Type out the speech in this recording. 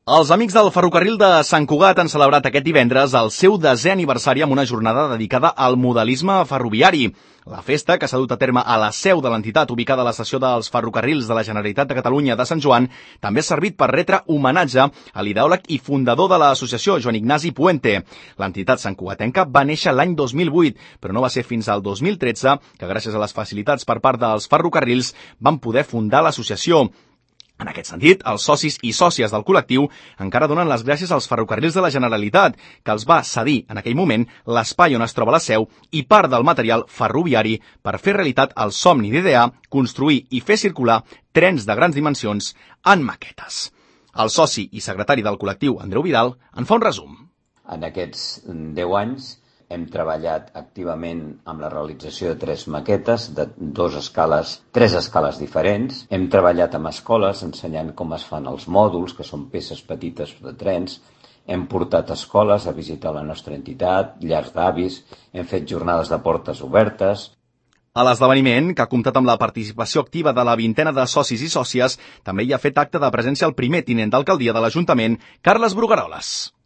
Els amics del ferrocarril de Sant Cugat han celebrat aquest divendres el seu 10è aniversari amb una jornada dedicada al modelisme ferroviari. La festa, que s'ha dut a terme a la seu de l'entitat ubicada a l'estació dels ferrocarrils de la Generalitat de Catalunya de Sant Joan, també ha servit per retre homenatge a l'ideòleg i fundador de l'associació, Joan Ignasi Puente. L'entitat santcugatenca va néixer l'any 2008, però no va ser fins al 2013 que, gràcies a les facilitats per part dels ferrocarrils, van poder fundar l'associació. En aquest sentit, els socis i sòcies del col·lectiu encara donen les gràcies als ferrocarrils de la Generalitat, que els va cedir en aquell moment l'espai on es troba la seu i part del material ferroviari per fer realitat el somni d'idear, construir i fer circular trens de grans dimensions en maquetes. El soci i secretari del col·lectiu, Andreu Vidal, en fa un resum. En aquests 10 anys hem treballat activament amb la realització de 3 maquetes de 3 escales diferents. Hem treballat amb escoles ensenyant com es fan els mòduls, que són peces petites de trens. Hem portat escoles a visitar la nostra entitat, llars d'avis, hem fet jornades de portes obertes. A l'esdeveniment, que ha comptat amb la participació activa de la 20ena de socis i sòcies, també hi ha fet acte de presència el primer tinent d'alcaldia de l'Ajuntament, Carles Brugueroles.